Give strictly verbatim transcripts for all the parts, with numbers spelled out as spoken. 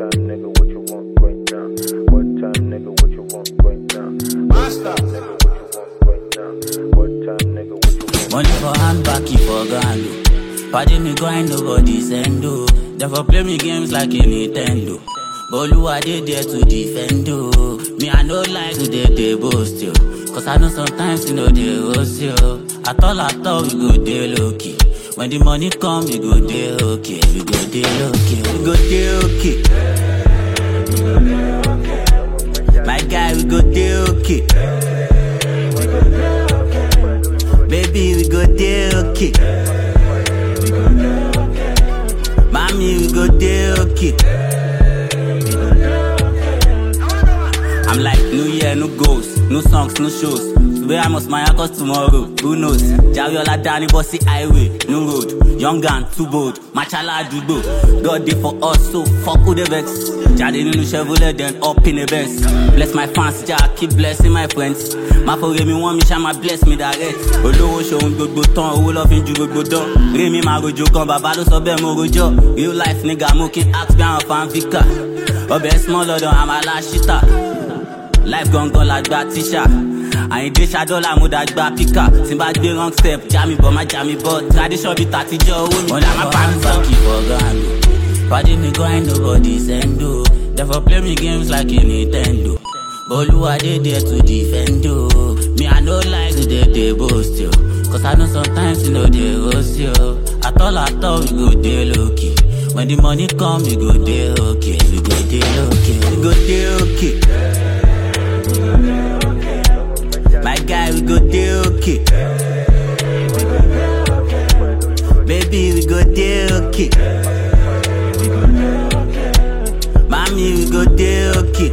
time, nigga, what you want right now? What time, nigga, what you want right now? Master, nigga, what you want right now? What time, nigga, what you want? Money for hand, back for Gando. Party me grind, nobody send do. Therefore play me games like a Nintendo. Bolu I did there to defend you. Me I no like to they, they boast you. Cause I know sometimes you know they roast you. I thought I thought we go day low key. When the money come, we go day okay. We go day low key. We go day okay. My guy, we go day okay. Baby, we go day okay. Mommy, we go day okay. I'm like, new year, no goals, no songs, no shows. Today I must my cause tomorrow, who knows? Javiola Danny Bossy Highway, no road. Young gun, too bold, Machala Dubo. God did for us, so fuck who the vex. Jade in the Chevrolet, then up in the best. Bless my fans, Jah, keep blessing my friends. My forgive me one, me shama bless me direct. Olowo show un gbogbo ton, owó lọ fi ju gbogbo dán. Remi ma rojo kan, baba ló sọ bẹ́ẹ̀ mo rojọ́. Real life nigga, mo kin ask bí àwọn fan fika. Ọbẹ̀ small lọ́dọ̀ àmàlà shita. Life gangan la gba tíṣà. Àyìndé ṣàdọ́là mo dá gba píkà. Tí n bá gbé wrong step, jami bọ̀ má jami bọ̀. Tradition bí tàtijọ́ owó mi. Ọ̀la má pa mi sọ. Party me grind, nobody send do. Therefore play me games like a Nintendo. Bolu I did there to defend you. Me I no like to they, they boast you. Cause I know sometimes you know they roast you. I thought I thought we go day low key. When the money come, we go day okay. We go day low key. We go day okay. My guy, we go day okay. Baby, we go day okay. Mommy, we go day okay.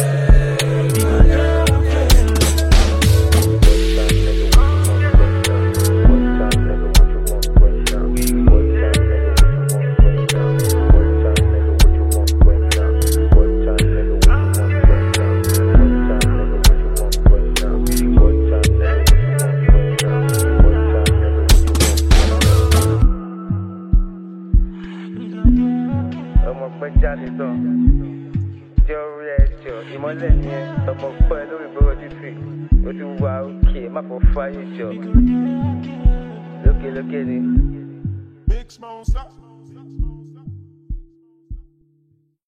Ọmọ pẹ́ jáde tán, jẹ́ orí ẹjọ́, ìmọ́lẹ̀ ni ẹ, ọmọ pẹ́ lórí bọ́rọ̀ títì, ó ti wà òkè, má fọ́ fáyé jọ, lókè lókè ni. Big Smoke, stop.